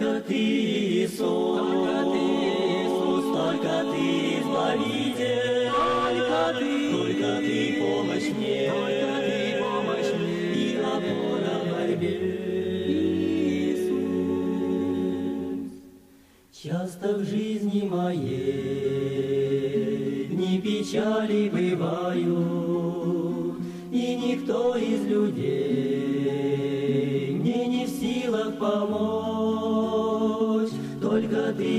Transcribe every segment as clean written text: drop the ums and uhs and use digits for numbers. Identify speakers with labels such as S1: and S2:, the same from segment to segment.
S1: Только Ты, Иисус, только Ты, Избавитель, только Ты помощь мне, и опора в борьбе. Иисус, часто в жизни моей дни печали бывают, и никто из людей мне не в силах помочь. Только Ты,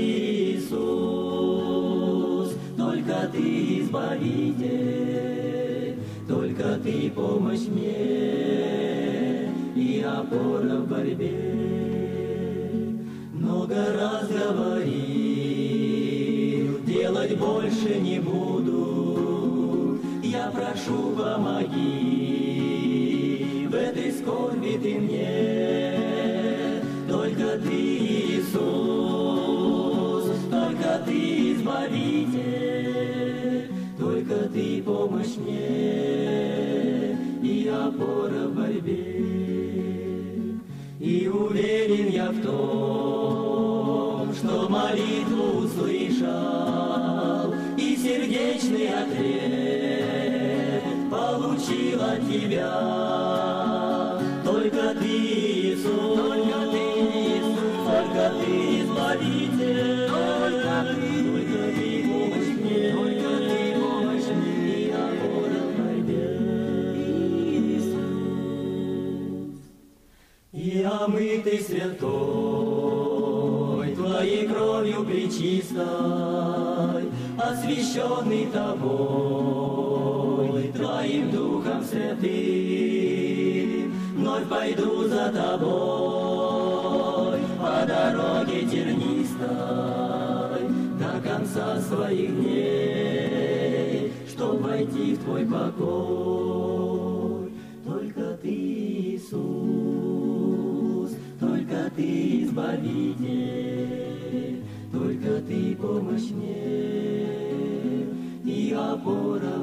S1: Иисус, только Ты, Избавитель, только Ты помощь мне и опора в борьбе. Много раз говорил, делать больше не буду. Я прошу, помоги, в этой скорби Ты мне. Только Ты, Иисус, только Ты, Избавитель, только Ты помощь мне и опора в борьбе. И уверен я в том, что молитву услышал, и сердечный ответ получил от Тебя. Только Ты, Иисус, только Ты, Избавитель, только Ты помощь мне, и опора в борьбе. Я омытый святой, Твоей кровью пречистой, освященный Тобой, Твоим Духом Святым, вновь пойду за Тобой по дороге тернистой до конца своих дней, чтоб войти в Твой покой. Только Ты, Иисус, только Ты, Избавитель, только Ты помощь мне и опора